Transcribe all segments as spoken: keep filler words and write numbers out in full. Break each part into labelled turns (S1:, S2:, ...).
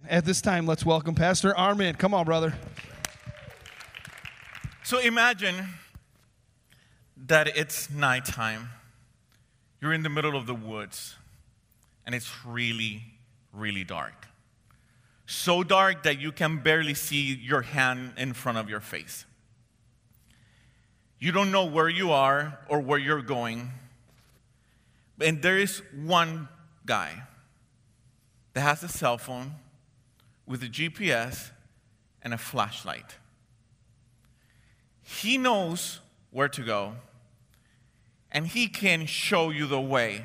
S1: At this time, let's welcome Pastor Armin. Come on, brother.
S2: So imagine that it's nighttime. You're in the middle of the woods, and it's really, really dark. So dark that you can barely see your hand in front of your face. You don't know where you are or where you're going. And there is one guy that has a cell phone with a G P S and a flashlight. He knows where to go, and he can show you the way.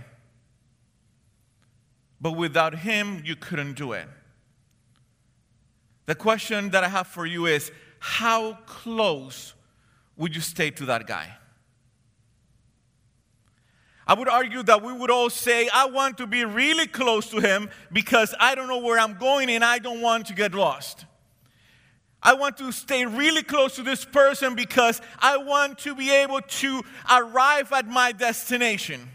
S2: But without him, you couldn't do it. The question that I have for you is, how close would you stay to that guy? I would argue that we would all say, I want to be really close to him because I don't know where I'm going and I don't want to get lost. I want to stay really close to this person because I want to be able to arrive at my destination.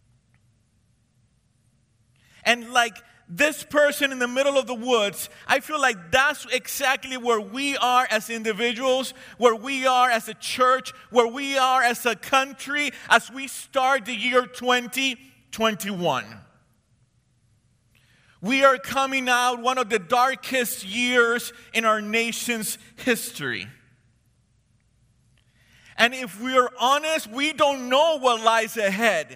S2: And like this person in the middle of the woods, I feel like that's exactly where we are as individuals, where we are as a church, where we are as a country as we start the year twenty twenty-one. We are coming out one of the darkest years in our nation's history. And if we are honest, we don't know what lies ahead.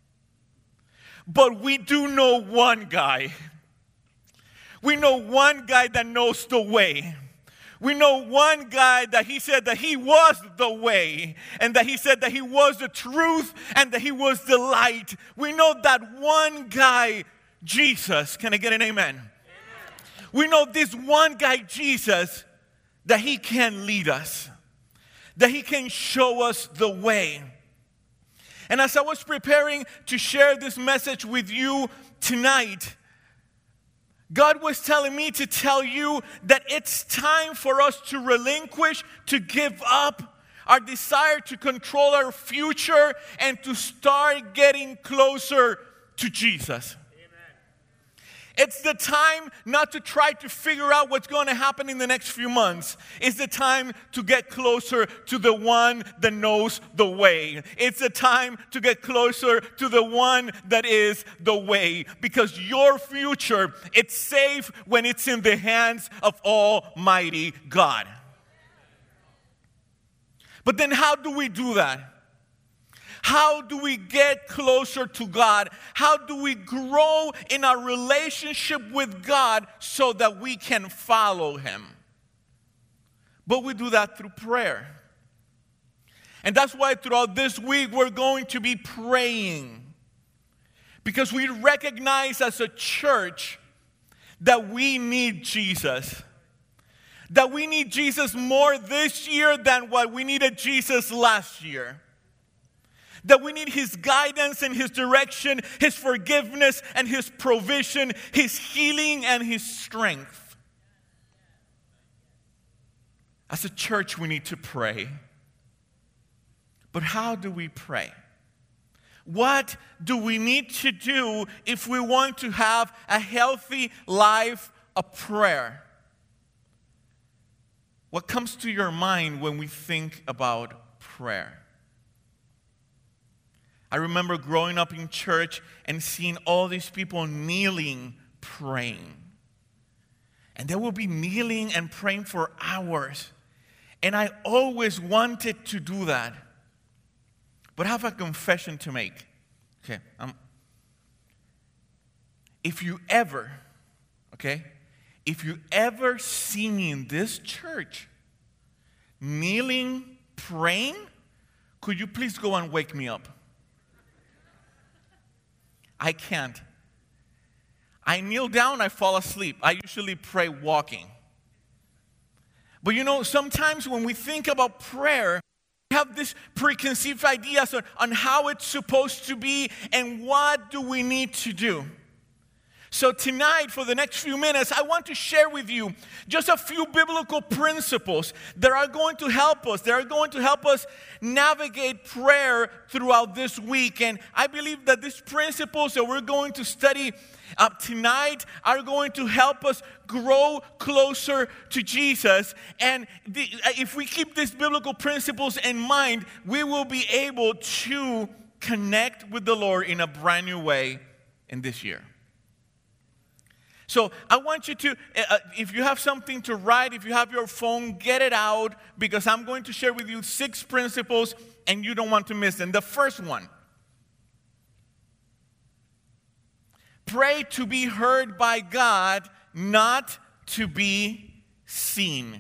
S2: But we do know one guy. We know one guy that knows the way. We know one guy that he said that he was the way, and that he said that he was the truth, and that he was the light. We know that one guy, Jesus. Can I get an amen? Amen. We know this one guy, Jesus, that he can lead us, that he can show us the way. And as I was preparing to share this message with you tonight, God was telling me to tell you that it's time for us to relinquish, to give up our desire to control our future and to start getting closer to Jesus. It's the time not to try to figure out what's going to happen in the next few months. It's the time to get closer to the one that knows the way. It's the time to get closer to the one that is the way. Because your future, it's safe when it's in the hands of Almighty God. But then how do we do that? How do we get closer to God? How do we grow in our relationship with God so that we can follow Him? But we do that through prayer. And that's why throughout this week we're going to be praying. Because we recognize as a church that we need Jesus. That we need Jesus more this year than what we needed Jesus last year. That we need His guidance and His direction, His forgiveness and His provision, His healing and His strength. As a church, we need to pray. But how do we pray? What do we need to do if we want to have a healthy life of prayer? What comes to your mind when we think about prayer? I remember growing up in church and seeing all these people kneeling, praying. And they would be kneeling and praying for hours. And I always wanted to do that. But I have a confession to make. Okay, um, if you ever, okay, if you ever see me in this church kneeling, praying, could you please go and wake me up? I can't. I kneel down, I fall asleep. I usually pray walking. But you know, sometimes when we think about prayer, we have this preconceived ideas on, on how it's supposed to be and what do we need to do. So tonight, for the next few minutes, I want to share with you just a few biblical principles that are going to help us. They are going to help us navigate prayer throughout this week. And I believe that these principles that we're going to study uh, tonight are going to help us grow closer to Jesus. And the, if we keep these biblical principles in mind, we will be able to connect with the Lord in a brand new way in this year. So I want you to, uh, if you have something to write, if you have your phone, get it out, because I'm going to share with you six principles and you don't want to miss them. The first one, pray to be heard by God, not to be seen.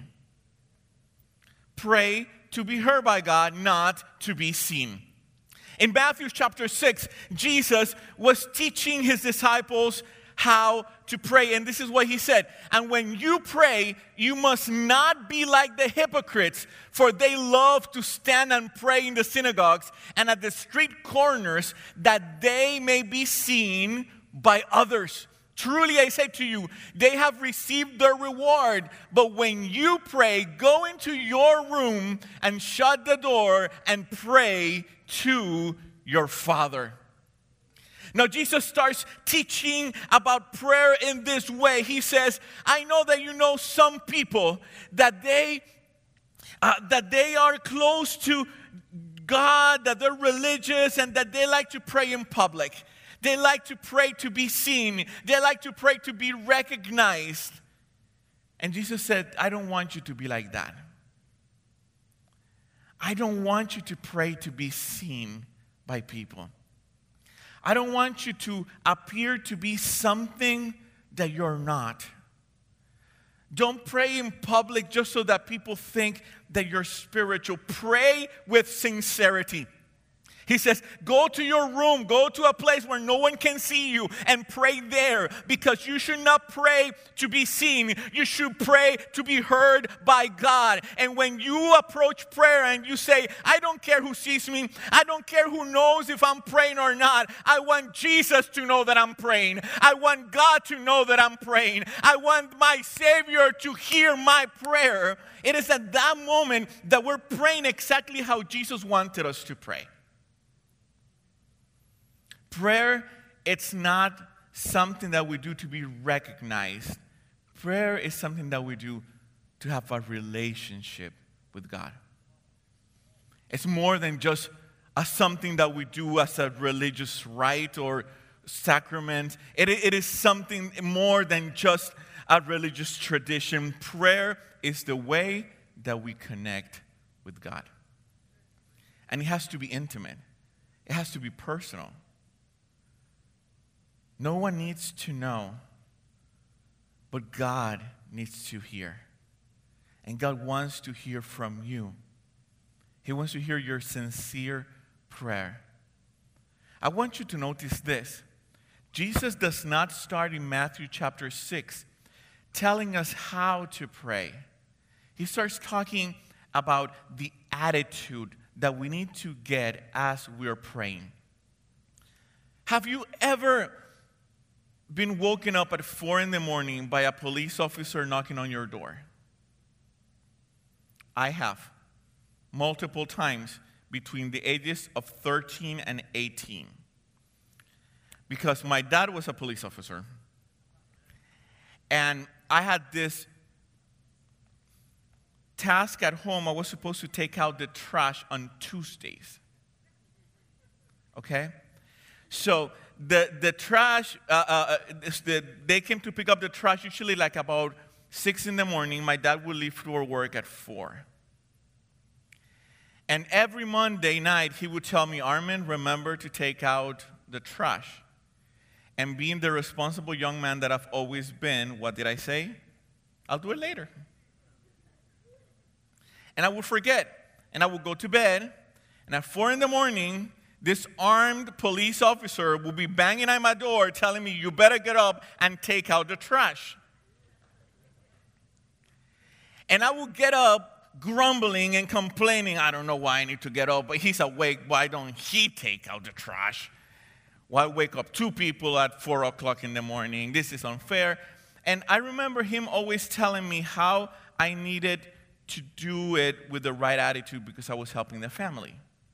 S2: Pray to be heard by God, not to be seen. In Matthew chapter six, Jesus was teaching his disciples how to pray. And this is what he said. And when you pray, you must not be like the hypocrites, for they love to stand and pray in the synagogues and at the street corners, that they may be seen by others. Truly I say to you, they have received their reward. But when you pray, go into your room and shut the door and pray to your Father. Now, Jesus starts teaching about prayer in this way. He says, I know that you know some people that they, uh, that they are close to God, that they're religious, and that they like to pray in public. They like to pray to be seen. They like to pray to be recognized. And Jesus said, I don't want you to be like that. I don't want you to pray to be seen by people. I don't want you to appear to be something that you're not. Don't pray in public just so that people think that you're spiritual. Pray with sincerity. He says, go to your room, go to a place where no one can see you and pray there, because you should not pray to be seen. You should pray to be heard by God. And when you approach prayer and you say, I don't care who sees me, I don't care who knows if I'm praying or not, I want Jesus to know that I'm praying. I want God to know that I'm praying. I want my Savior to hear my prayer. It is at that moment that we're praying exactly how Jesus wanted us to pray. Prayer, it's not something that we do to be recognized. Prayer is something that we do to have a relationship with God. It's more than just a something that we do as a religious rite or sacrament. It, it is something more than just a religious tradition. Prayer is the way that we connect with God. And it has to be intimate. It has to be personal. No one needs to know, but God needs to hear. And God wants to hear from you. He wants to hear your sincere prayer. I want you to notice this. Jesus does not start in Matthew chapter six telling us how to pray. He starts talking about the attitude that we need to get as we're praying. Have you ever been woken up at four in the morning by a police officer knocking on your door? I have, multiple times between the ages of thirteen and eighteen. Because my dad was a police officer. And I had this task at home. I was supposed to take out the trash on Tuesdays. Okay? So the the trash, uh, uh, the, they came to pick up the trash usually like about six in the morning. My dad would leave for work at four. And every Monday night, he would tell me, Armin, remember to take out the trash. And being the responsible young man that I've always been, what did I say? I'll do it later. And I would forget. And I would go to bed. And at four in the morning, this armed police officer will be banging at my door telling me, you better get up and take out the trash. And I will get up grumbling and complaining. I don't know why I need to get up, but he's awake. Why don't he take out the trash? Why wake up two people at four o'clock in the morning? This is unfair. And I remember him always telling me how I needed to do it with the right attitude because I was helping the family.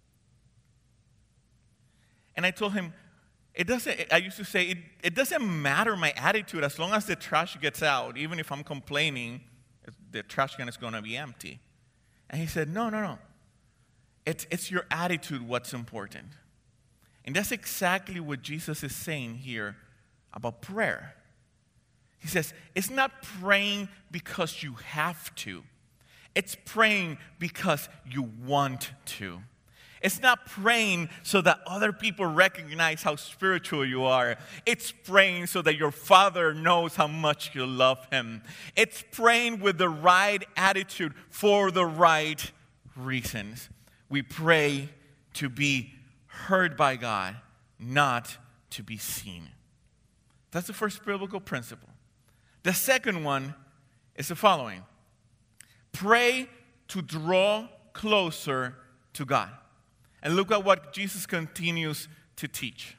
S2: And I told him, it doesn't, I used to say, it, it doesn't matter my attitude as long as the trash gets out. Even if I'm complaining, the trash can is going to be empty. And he said, no, no, no. It's, it's your attitude what's important. And that's exactly what Jesus is saying here about prayer. He says, it's not praying because you have to. It's praying because you want to. It's not praying so that other people recognize how spiritual you are. It's praying so that your Father knows how much you love Him. It's praying with the right attitude for the right reasons. We pray to be heard by God, not to be seen. That's the first biblical principle. The second one is the following. Pray to draw closer to God. And look at what Jesus continues to teach.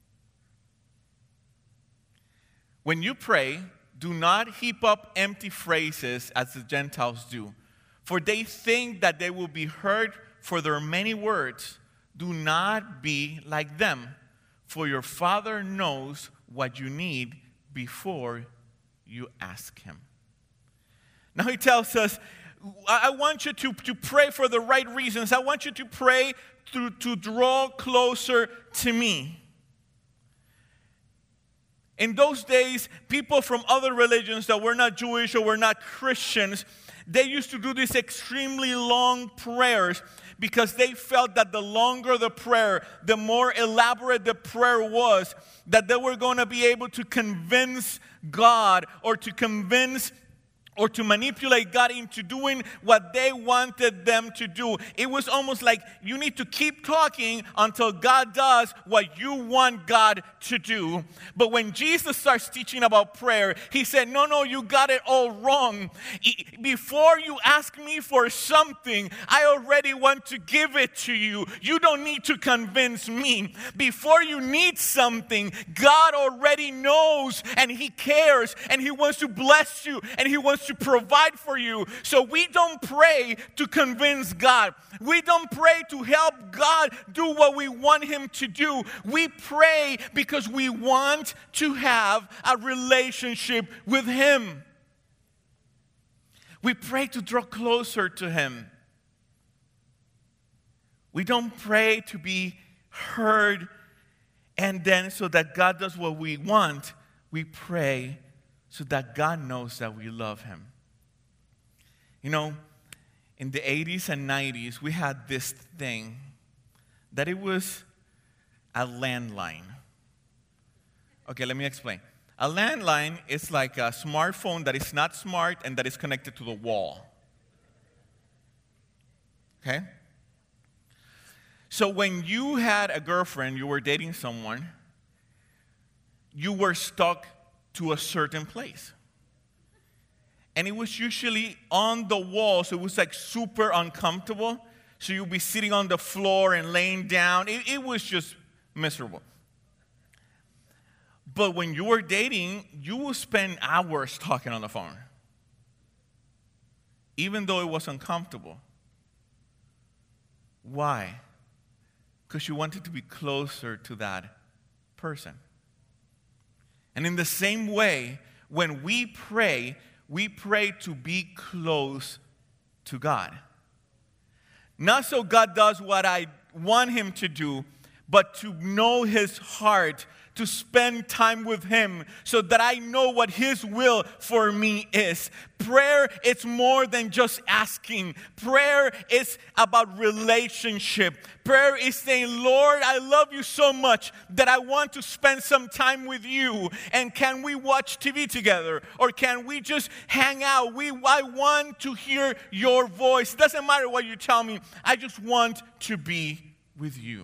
S2: When you pray, do not heap up empty phrases as the Gentiles do, for they think that they will be heard for their many words. Do not be like them, for your Father knows what you need before you ask Him. Now He tells us, I want you to, to pray for the right reasons. I want you to pray to, to draw closer to me. In those days, people from other religions that were not Jewish or were not Christians, they used to do these extremely long prayers because they felt that the longer the prayer, the more elaborate the prayer was, that they were going to be able to convince God or to convince or to manipulate God into doing what they wanted them to do. It was almost like you need to keep talking until God does what you want God to do. But when Jesus starts teaching about prayer, He said, no, no, you got it all wrong. Before you ask me for something, I already want to give it to you. You don't need to convince me. Before you need something, God already knows and He cares and He wants to bless you and He wants to provide for you. So we don't pray to convince God. We don't pray to help God do what we want Him to do. We pray because we want to have a relationship with Him. We pray to draw closer to Him. We don't pray to be heard and then so that God does what we want. We pray so that God knows that we love Him. You know, in the eighties and nineties, we had this thing that it was a landline. Okay, let me explain. A landline is like a smartphone that is not smart and that is connected to the wall. Okay? So when you had a girlfriend, you were dating someone, you were stuck to a certain place. And it was usually on the wall, so it was like super uncomfortable. So you'd be sitting on the floor and laying down. It, it was just miserable. But when you were dating, you would spend hours talking on the phone, even though it was uncomfortable. Why? Because you wanted to be closer to that person. And in the same way, when we pray, we pray to be close to God. Not so God does what I want Him to do, but to know His heart, to spend time with Him so that I know what His will for me is. Prayer is more than just asking. Prayer is about relationship. Prayer is saying, Lord, I love you so much that I want to spend some time with you. And can we watch T V together? Or can we just hang out? We, I want to hear your voice. It doesn't matter what you tell me. I just want to be with you.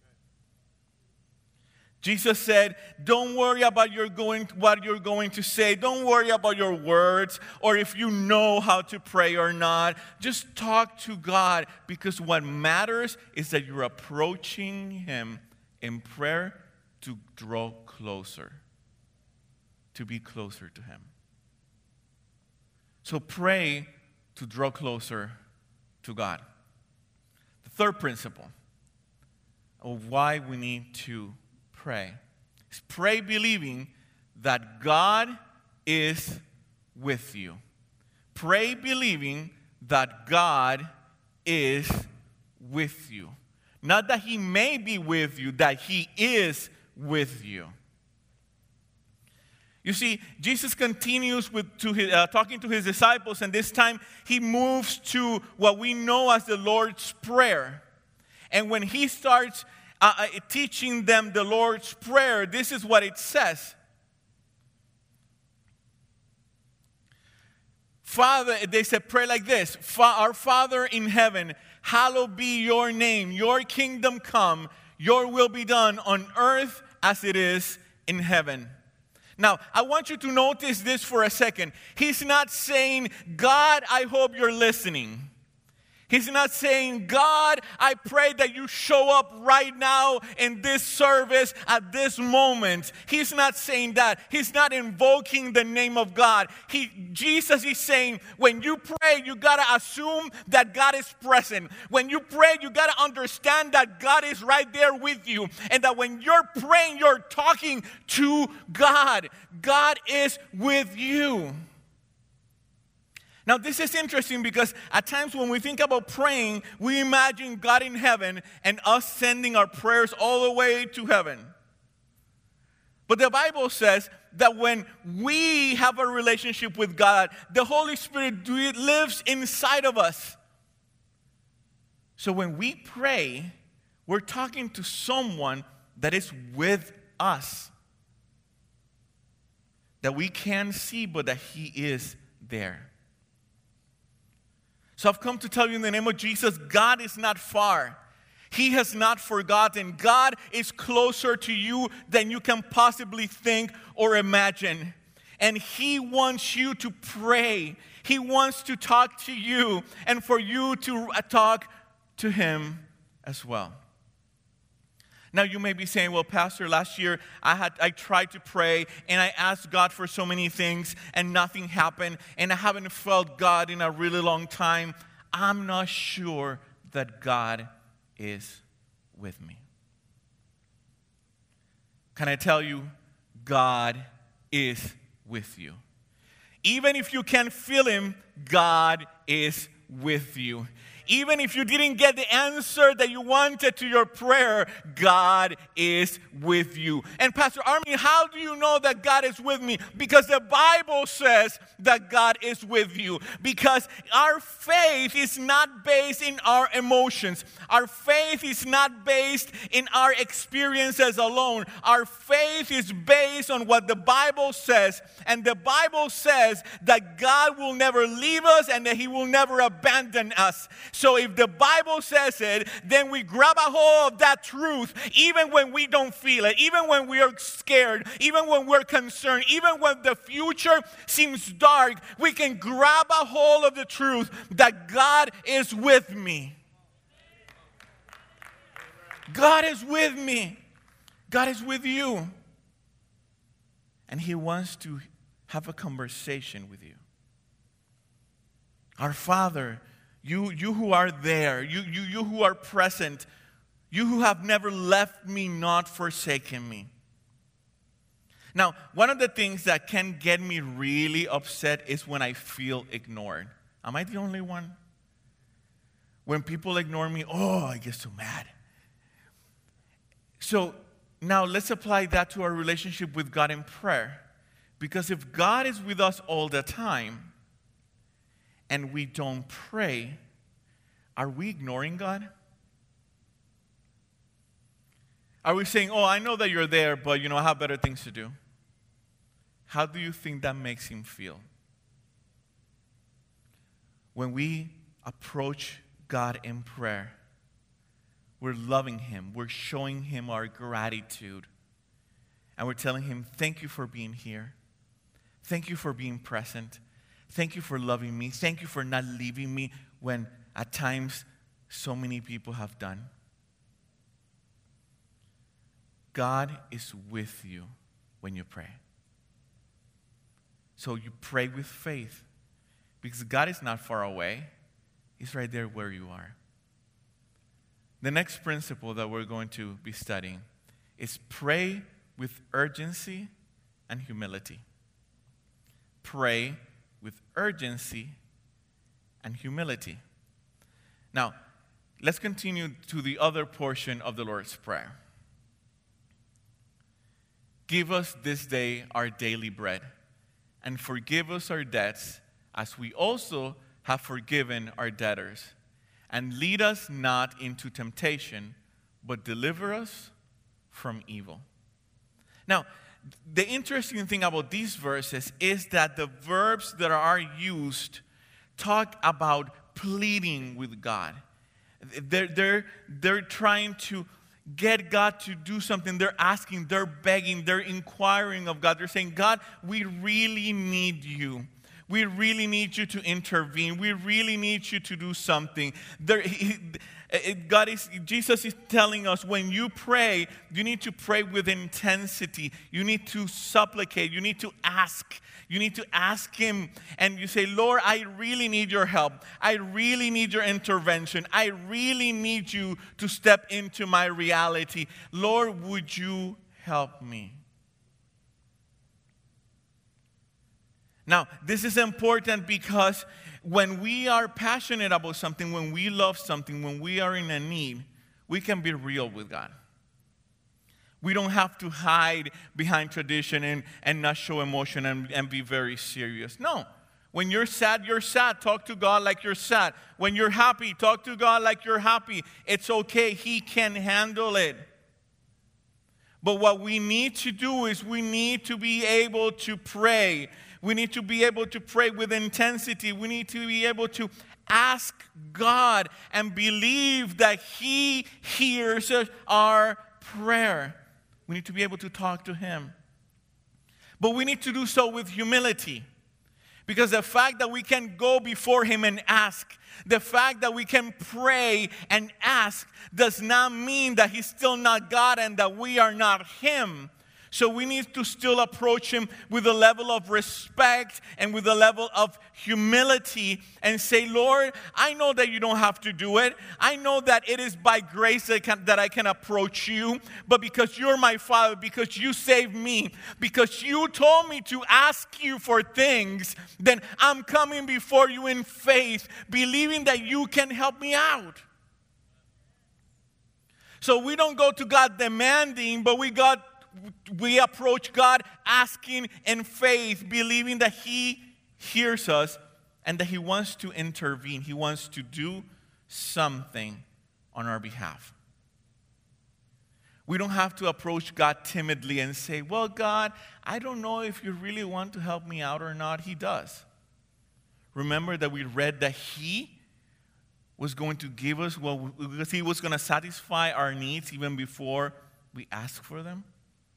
S2: Jesus said, don't worry about your going, what you're going to say. Don't worry about your words or if you know how to pray or not. Just talk to God because what matters is that you're approaching Him in prayer to draw closer, to be closer to Him. So pray to draw closer to God. The third principle of why we need to pray is pray believing that God is with you. Pray believing that God is with you. Not that He may be with you, that He is with you. You see, Jesus continues with to his, uh, talking to His disciples, and this time He moves to what we know as the Lord's Prayer. And when He starts uh, uh, teaching them the Lord's Prayer, this is what it says. Father, they said, pray like this. Our Father in heaven, hallowed be your name. Your kingdom come. Your will be done on earth as it is in heaven. Now, I want you to notice this for a second. He's not saying, God, I hope you're listening. He's not saying, God, I pray that you show up right now in this service at this moment. He's not saying that. He's not invoking the name of God. He, Jesus is saying, when you pray, you got to assume that God is present. When you pray, you got to understand that God is right there with you. And that when you're praying, you're talking to God. God is with you. Now, this is interesting because at times when we think about praying, we imagine God in heaven and us sending our prayers all the way to heaven. But the Bible says that when we have a relationship with God, the Holy Spirit lives inside of us. So when we pray, we're talking to someone that is with us, that we can't see, but that He is there. So I've come to tell you in the name of Jesus, God is not far. He has not forgotten. God is closer to you than you can possibly think or imagine. And He wants you to pray. He wants to talk to you and for you to talk to Him as well. Now you may be saying, well, Pastor, last year I had I tried to pray and I asked God for so many things and nothing happened and I haven't felt God in a really long time. I'm not sure that God is with me. Can I tell you, God is with you. Even if you can't feel Him, God is with you. Even if you didn't get the answer that you wanted to your prayer, God is with you. And Pastor Armin, how do you know that God is with me? Because the Bible says that God is with you. Because our faith is not based in our emotions. Our faith is not based in our experiences alone. Our faith is based on what the Bible says. And the Bible says that God will never leave us and that He will never abandon us. So if the Bible says it, then we grab a hold of that truth even when we don't feel it, even when we are scared, even when we're concerned, even when the future seems dark, we can grab a hold of the truth that God is with me. God is with me. God is with you. And He wants to have a conversation with you. Our Father, You, you who are there, you, you, you who are present, you who have never left me, not forsaken me. Now, one of the things that can get me really upset is when I feel ignored. Am I the only one? When people ignore me, oh, I get so mad. So now let's apply that to our relationship with God in prayer. Because if God is with us all the time, and we don't pray, are we ignoring God? Are we saying, oh, I know that you're there, but, you know, I have better things to do? How do you think that makes Him feel? When we approach God in prayer, we're loving Him. We're showing Him our gratitude. And we're telling Him, thank you for being here. Thank you for being present. Thank you for loving me. Thank you for not leaving me when at times so many people have done. God is with you when you pray. So you pray with faith because God is not far away. He's right there where you are. The next principle that we're going to be studying is pray with urgency and humility. Pray with urgency and humility. Now, let's continue to the other portion of the Lord's Prayer. Give us this day our daily bread, and forgive us our debts, as we also have forgiven our debtors. And lead us not into temptation, but deliver us from evil. Now, the interesting thing about these verses is that the verbs that are used talk about pleading with God. They're, they're, they're trying to get God to do something. They're asking, they're begging, they're inquiring of God. They're saying, God, we really need you. We really need you to intervene. We really need you to do something. There, he, God is, Jesus is telling us, when you pray, you need to pray with intensity. You need to supplicate. You need to ask. You need to ask Him. And you say, Lord, I really need your help. I really need your intervention. I really need you to step into my reality. Lord, would you help me? Now, this is important because when we are passionate about something, when we love something, when we are in a need, we can be real with God. We don't have to hide behind tradition and, and not show emotion and, and be very serious. No. When you're sad, you're sad. Talk to God like you're sad. When you're happy, talk to God like you're happy. It's okay. He can handle it. But what we need to do is we need to be able to pray. We need to be able to pray with intensity. We need to be able to ask God and believe that He hears our prayer. We need to be able to talk to Him. But we need to do so with humility. Because the fact that we can go before Him and ask, the fact that we can pray and ask does not mean that He's still not God and that we are not Him. So we need to still approach Him with a level of respect and with a level of humility and say, Lord, I know that you don't have to do it. I know that it is by grace that I can, that I can approach you. But because you're my Father, because you saved me, because you told me to ask you for things, then I'm coming before you in faith, believing that you can help me out. So we don't go to God demanding, but we got We approach God asking in faith, believing that He hears us and that He wants to intervene. He wants to do something on our behalf. We don't have to approach God timidly and say, well, God, I don't know if you really want to help me out or not. He does. Remember that we read that He was going to give us, well, because He was going to satisfy our needs even before we ask for them.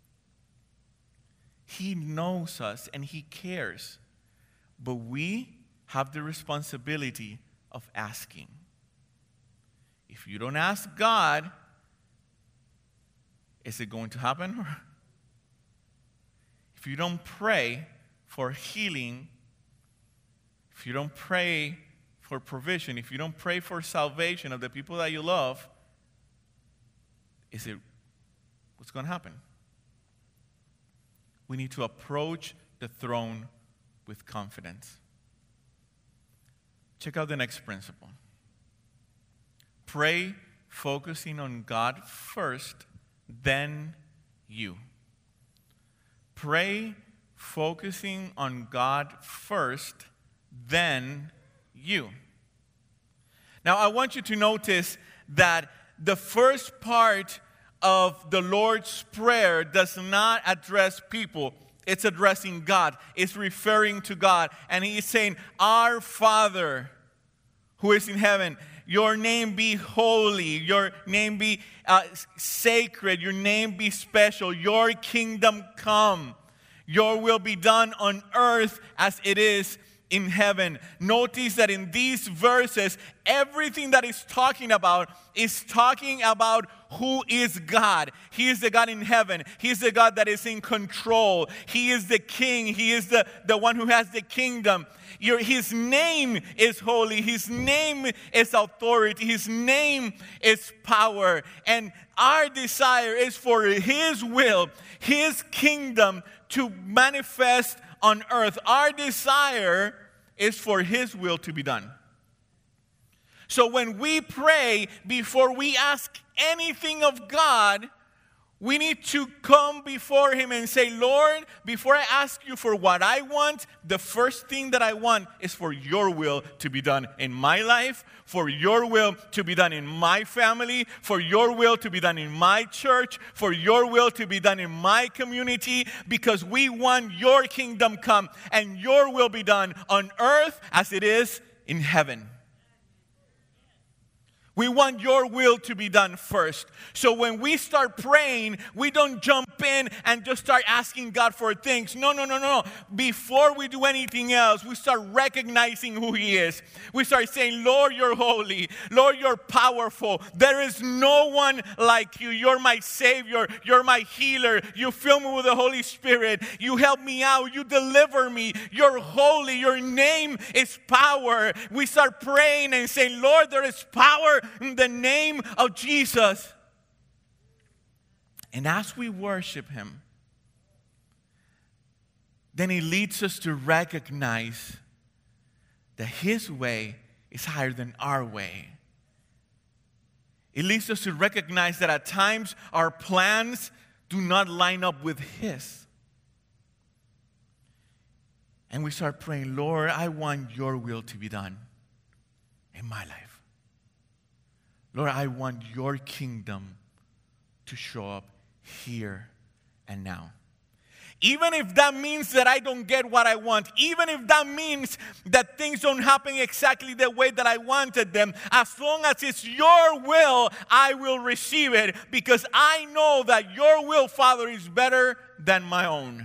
S2: He knows us and He cares. But we have the responsibility of asking. If you don't ask God, is it going to happen? If you don't pray for healing, if you don't pray for provision, if you don't pray for salvation of the people that you love, is it what's going to happen? We need to approach the throne with confidence. Check out the next principle. Pray focusing on God first, then you. Pray focusing on God first, then you. Now, I want you to notice that the first part of the Lord's Prayer does not address people. It's addressing God. It's referring to God. And He is saying, Our Father who is in heaven, your name be holy, your name be uh, sacred, your name be special, your kingdom come, your will be done on earth as it is in heaven. Notice that in these verses, everything that is talking about is talking about who is God. He is the God in heaven. He is the God that is in control. He is the king. He is the, the one who has the kingdom. Your, his name is holy. His name is authority. His name is power. And our desire is for His will, His kingdom to manifest on earth. Our desire is for His will to be done. So when we pray, before we ask anything of God, we need to come before Him and say, Lord, before I ask you for what I want, the first thing that I want is for your will to be done in my life, for your will to be done in my family, for your will to be done in my church, for your will to be done in my community, because we want your kingdom come and your will be done on earth as it is in heaven. We want your will to be done first. So when we start praying, we don't jump in and just start asking God for things. No, no, no, no. Before we do anything else, we start recognizing who He is. We start saying, Lord, you're holy. Lord, you're powerful. There is no one like you. You're my Savior. You're my healer. You fill me with the Holy Spirit. You help me out. You deliver me. You're holy. Your name is power. We start praying and saying, Lord, there is power in the name of Jesus. And as we worship Him, then He leads us to recognize that His way is higher than our way. It leads us to recognize that at times our plans do not line up with His. And we start praying, Lord, I want your will to be done in my life. Lord, I want your kingdom to show up here and now. Even if that means that I don't get what I want, even if that means that things don't happen exactly the way that I wanted them, as long as it's your will, I will receive it, because I know that your will, Father, is better than my own.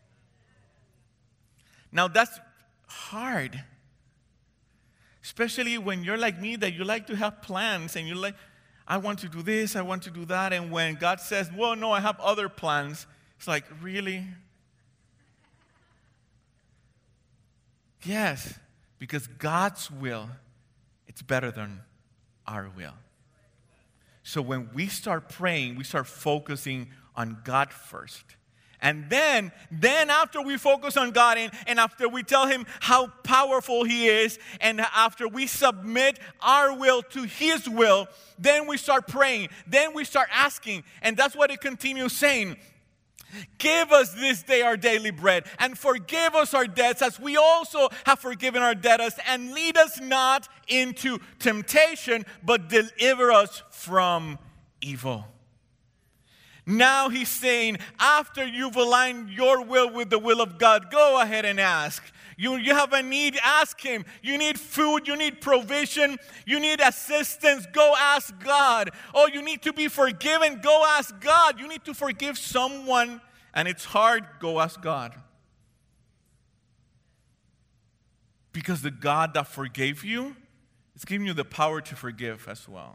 S2: Now that's hard. Especially when you're like me, that you like to have plans and you're like, I want to do this, I want to do that. And when God says, well, no, I have other plans, it's like, really? Yes, because God's will, it's better than our will. So when we start praying, we start focusing on God first. And then, then after we focus on God and, and after we tell Him how powerful He is, and after we submit our will to His will, then we start praying. Then we start asking. And that's what it continues saying. Give us this day our daily bread, and forgive us our debts as we also have forgiven our debtors, and lead us not into temptation, but deliver us from evil. Now He's saying, after you've aligned your will with the will of God, go ahead and ask. You, you have a need, ask Him. You need food, you need provision, you need assistance, go ask God. Oh, you need to be forgiven, go ask God. You need to forgive someone, and it's hard, go ask God. Because the God that forgave you is giving you the power to forgive as well.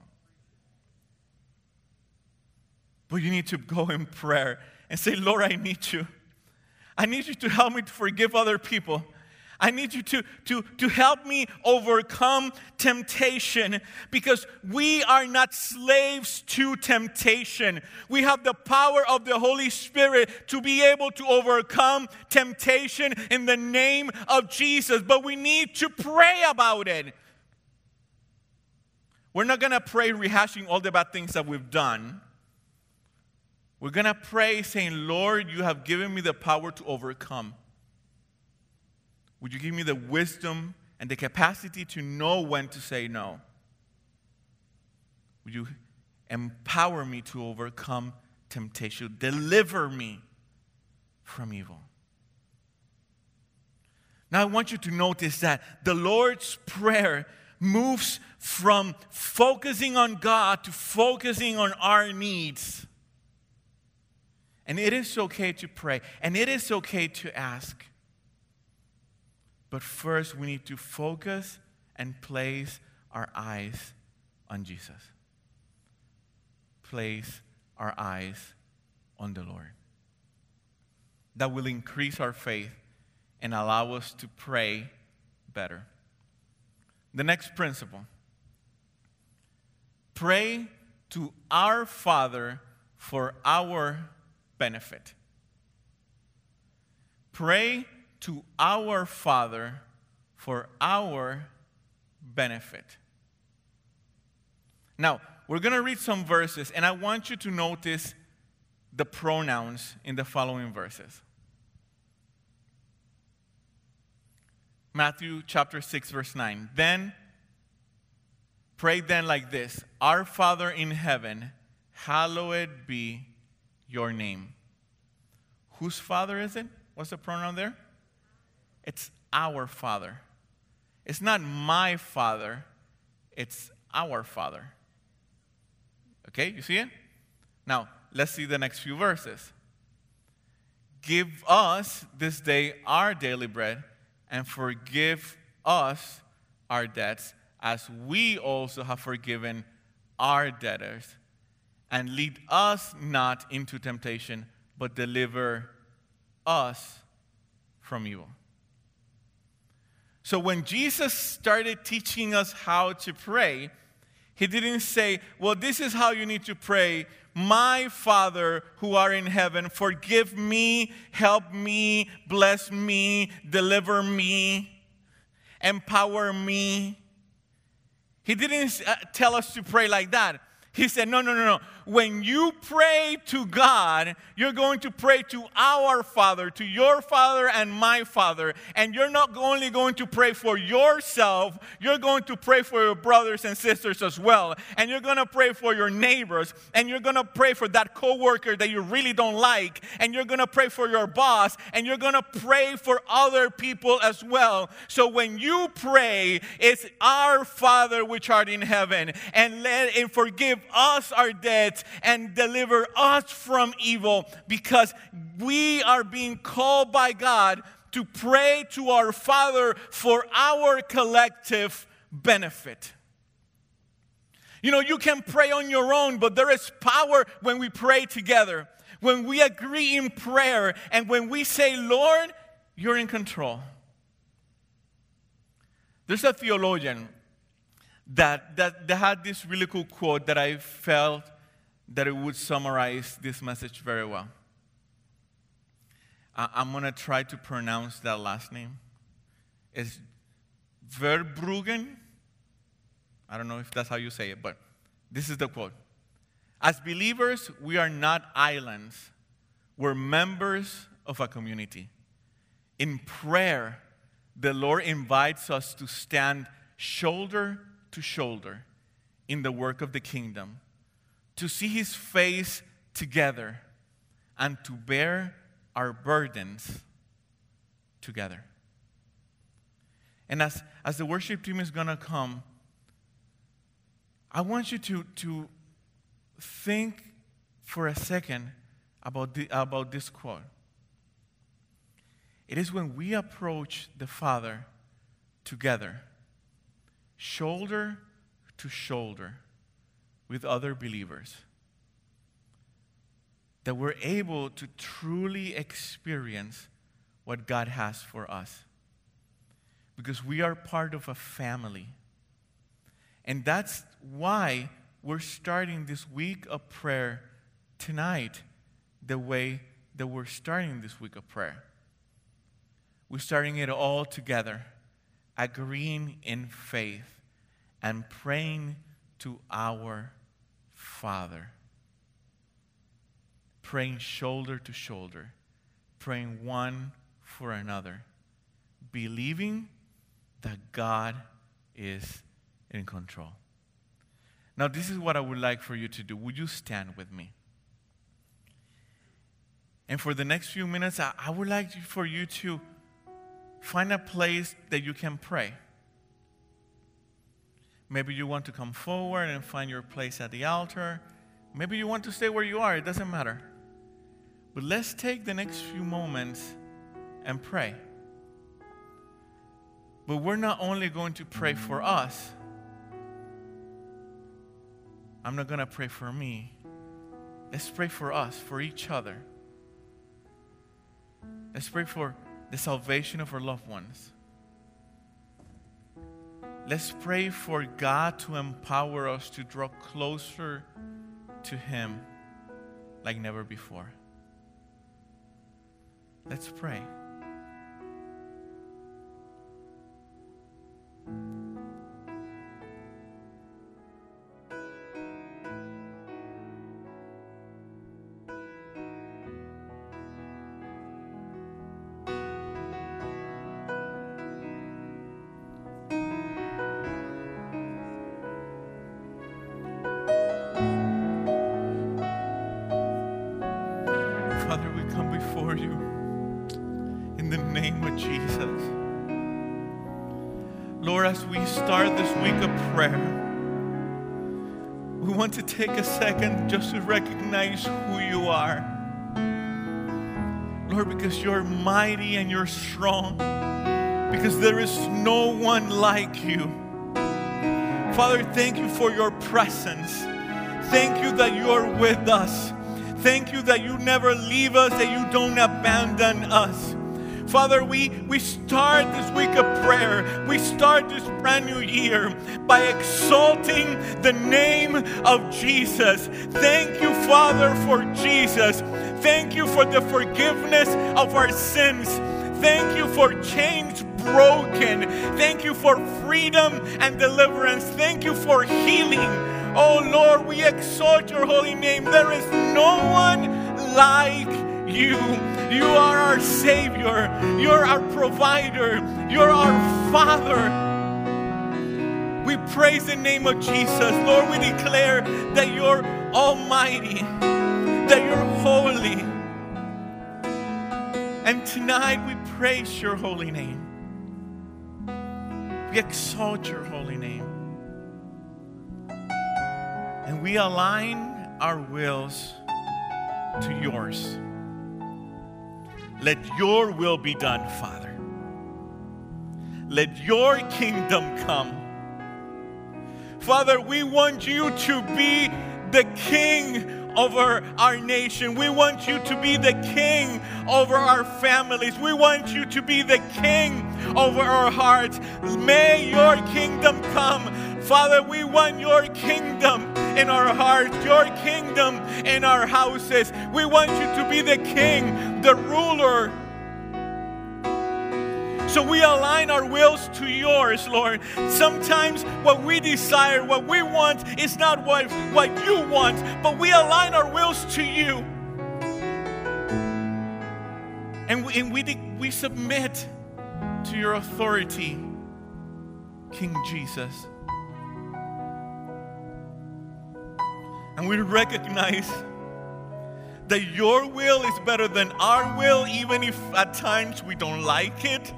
S2: But you need to go in prayer and say, Lord, I need you. I need you to help me to forgive other people. I need you to, to, to help me overcome temptation, because we are not slaves to temptation. We have the power of the Holy Spirit to be able to overcome temptation in the name of Jesus. But we need to pray about it. We're not going to pray rehashing all the bad things that we've done. We're going to pray saying, Lord, you have given me the power to overcome. Would you give me the wisdom and the capacity to know when to say no? Would you empower me to overcome temptation? Deliver me from evil. Now I want you to notice that the Lord's Prayer moves from focusing on God to focusing on our needs. And it is okay to pray, and it is okay to ask. But first, we need to focus and place our eyes on Jesus. Place our eyes on the Lord. That will increase our faith and allow us to pray better. The next principle. Pray to our Father for our benefit. Pray to our Father for our benefit. Now, we're going to read some verses, and I want you to notice the pronouns in the following verses. Matthew chapter six, verse nine. Then, pray then like this: Our Father in heaven, hallowed be your name. Whose Father is it? What's the pronoun there? It's our Father. It's not my Father. It's our Father. Okay, you see it? Now, let's see the next few verses. Give us this day our daily bread, and forgive us our debts, as we also have forgiven our debtors. And lead us not into temptation, but deliver us from evil. So when Jesus started teaching us how to pray, he didn't say, well, this is how you need to pray. My Father who are in heaven, forgive me, help me, bless me, deliver me, empower me. He didn't tell us to pray like that. He said, no, no, no, no. When you pray to God, you're going to pray to our Father, to your Father and my Father. And you're not only going to pray for yourself, you're going to pray for your brothers and sisters as well. And you're going to pray for your neighbors. And you're going to pray for that coworker that you really don't like. And you're going to pray for your boss. And you're going to pray for other people as well. So when you pray, it's our Father which art in heaven. And let and forgive us our debts and deliver us from evil, because we are being called by God to pray to our Father for our collective benefit. You know, you can pray on your own, but there is power when we pray together. When we agree in prayer and when we say, Lord, you're in control. There's a theologian that, that, that had this really cool quote that I felt that it would summarize this message very well. I, I'm going to try to pronounce that last name. It's Verbruggen. I don't know if that's how you say it, but this is the quote. As believers, we are not islands. We're members of a community. In prayer, the Lord invites us to stand shoulder to shoulder in the work of the kingdom, to see His face together, and to bear our burdens together. And as, as the worship team is going to come, I want you to, to think for a second about, the, about this quote. It is when we approach the Father together, shoulder to shoulder with other believers, that we're able to truly experience what God has for us. Because we are part of a family. And that's why we're starting this week of prayer tonight the way that we're starting this week of prayer. We're starting it all together, agreeing in faith and praying to our Father. Praying shoulder to shoulder, praying one for another, believing that God is in control. Now, this is what I would like for you to do. Would you stand with me? And for the next few minutes, I, I would like for you to find a place that you can pray. Maybe you want to come forward and find your place at the altar. Maybe you want to stay where you are. It doesn't matter. But let's take the next few moments and pray. But we're not only going to pray for us. I'm not going to pray for me. Let's pray for us, for each other. Let's pray for the salvation of our loved ones. Let's pray for God to empower us to draw closer to Him like never before. Let's pray. Father, we come before you in the name of Jesus. Lord, as we start this week of prayer, we want to take a second just to recognize who you are. Lord, because you're mighty and you're strong, because there is no one like you. Father, thank you for your presence. Thank you that you're with us. Thank you that you never leave us, that you don't abandon us. Father, we, we start this week of prayer. We start this brand new year by exalting the name of Jesus. Thank you, Father, for Jesus. Thank you for the forgiveness of our sins. Thank you for chains broken. Thank you for freedom and deliverance. Thank you for healing. Oh Lord, we exalt your holy name. There is no one like you. You are our Savior. You're our provider. You're our Father. We praise the name of Jesus. Lord, we declare that you're almighty, that you're holy. And tonight we praise your holy name. We exalt your holy name. And we align our wills to yours. Let your will be done, Father. Let your kingdom come. Father, we want you to be the king over our nation. We want you to be the king over our families. We want you to be the king over our hearts. May your kingdom come. Father, we want your kingdom in our hearts, your kingdom in our houses. We want you to be the king, the ruler. So we align our wills to yours, Lord. Sometimes what we desire, what we want, is not what, what you want, but we align our wills to you. And we, and we, we submit to your authority, King Jesus. And we recognize that your will is better than our will, even if at times we don't like it.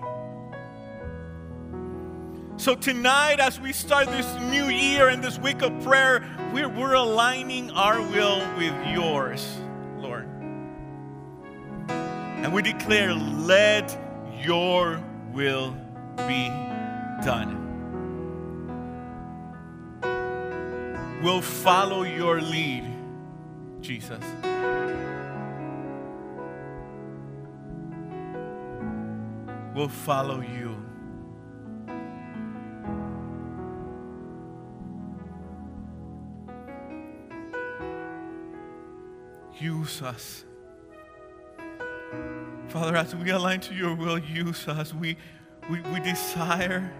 S2: So tonight, as we start this new year and this week of prayer, we're, we're aligning our will with yours, Lord. And we declare, let your will be done. We'll follow your lead, Jesus. We'll follow you. Use us. Father, as we align to your will, use us. We, we, we desire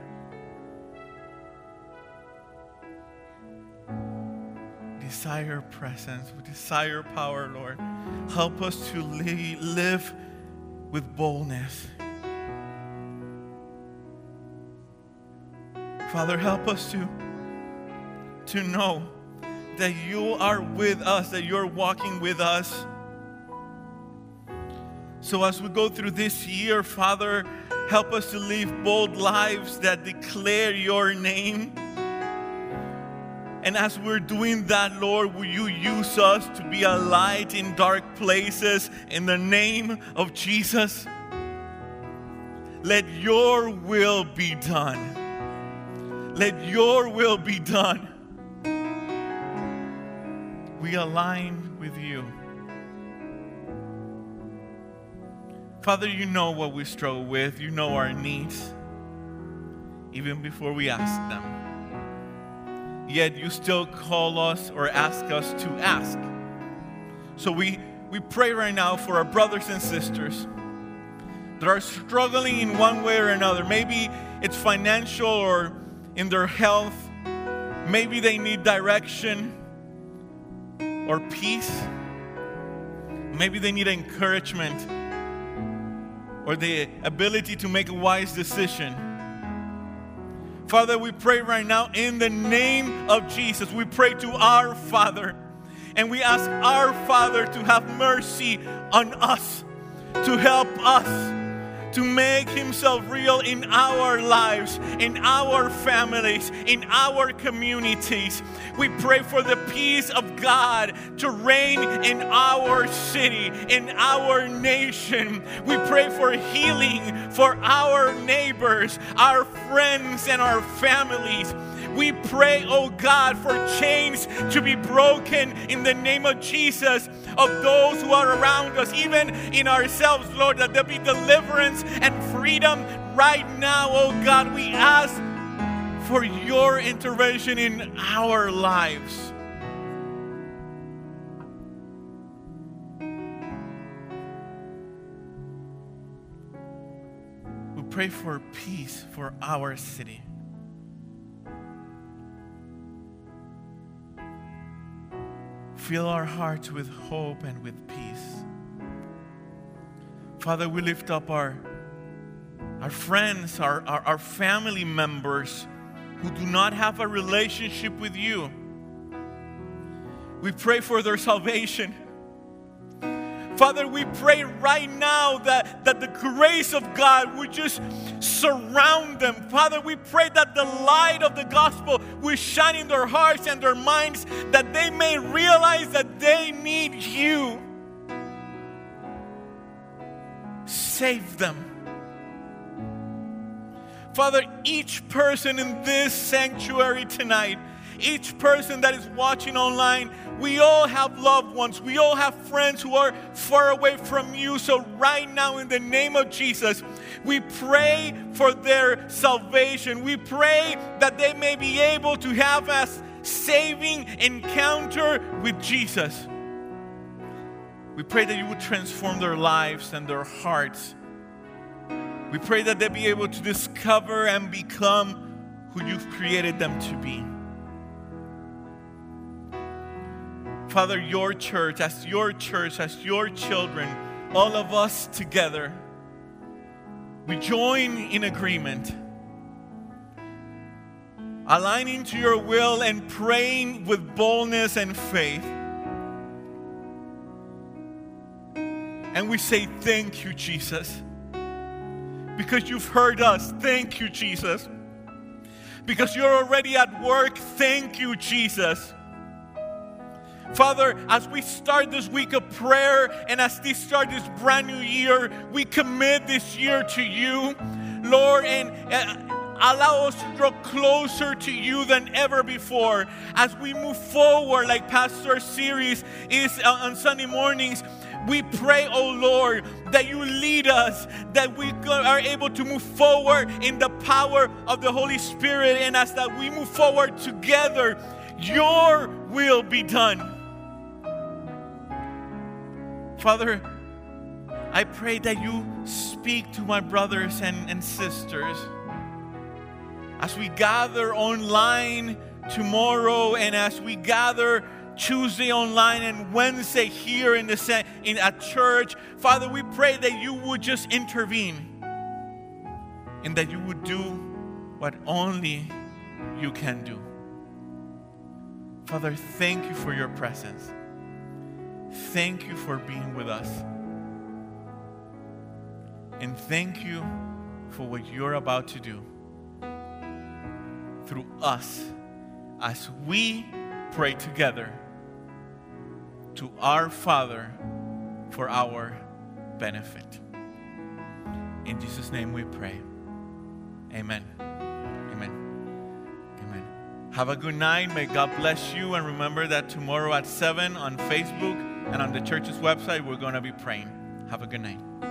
S2: desire presence. We desire power, Lord. Help us to li- live with boldness. Father, help us to, to know that you are with us, that you're walking with us. So as we go through this year, Father, help us to live bold lives that declare your name. And as we're doing that, Lord, will you use us to be a light in dark places in the name of Jesus? Let your will be done. Let your will be done. We align with you. Father, you know what we struggle with. You know our needs, even before we ask them. Yet you still call us or ask us to ask. So we, we pray right now for our brothers and sisters that are struggling in one way or another. Maybe it's financial or in their health. Maybe they need direction or peace. Maybe they need encouragement or the ability to make a wise decision. Father, we pray right now in the name of Jesus. We pray to our Father, and we ask our Father to have mercy on us, to help us, to make himself real in our lives, in our families, in our communities. We pray for the peace of God to reign in our city, in our nation. We pray for healing for our neighbors, our friends, and our families. We pray, oh God, for chains to be broken in the name of Jesus of those who are around us, even in ourselves, Lord, that there be deliverance and freedom right now, oh God. We ask for your intervention in our lives. We pray for peace for our city. Fill our hearts with hope and with peace. Father, we lift up our, our friends, our, our, our family members who do not have a relationship with you. We pray for their salvation. Father, we pray right now that, that the grace of God would just surround them. Father, we pray that the light of the gospel will shine in their hearts and their minds, that they may realize that they need you. Save them. Father, each person in this sanctuary tonight, each person that is watching online, we all have loved ones. We all have friends who are far away from you. So right now, in the name of Jesus, we pray for their salvation. We pray that they may be able to have a saving encounter with Jesus. We pray that you would transform their lives and their hearts. We pray that they be able to discover and become who you've created them to be. Father, your church, as your church, as your children, all of us together, we join in agreement, aligning to your will and praying with boldness and faith. And we say, thank you, Jesus. Because you've heard us, thank you, Jesus. Because you're already at work, thank you, Jesus. Father, as we start this week of prayer and as we start this brand new year, we commit this year to you, Lord, and uh, allow us to draw closer to you than ever before. As we move forward, like Pastor series is uh, on Sunday mornings, we pray, oh Lord, that you lead us, that we are able to move forward in the power of the Holy Spirit, and as that we move forward together, your will be done. Father, I pray that you speak to my brothers and, and sisters as we gather online tomorrow, and as we gather Tuesday online and Wednesday here in the in at church. Father, we pray that you would just intervene and that you would do what only you can do. Father, thank you for your presence. Thank you for being with us. And thank you for what you're about to do through us as we pray together to our Father for our benefit. In Jesus' name we pray. Amen. Amen. Amen. Have a good night. May God bless you. And remember that tomorrow at seven on Facebook and on the church's website, we're going to be praying. Have a good night.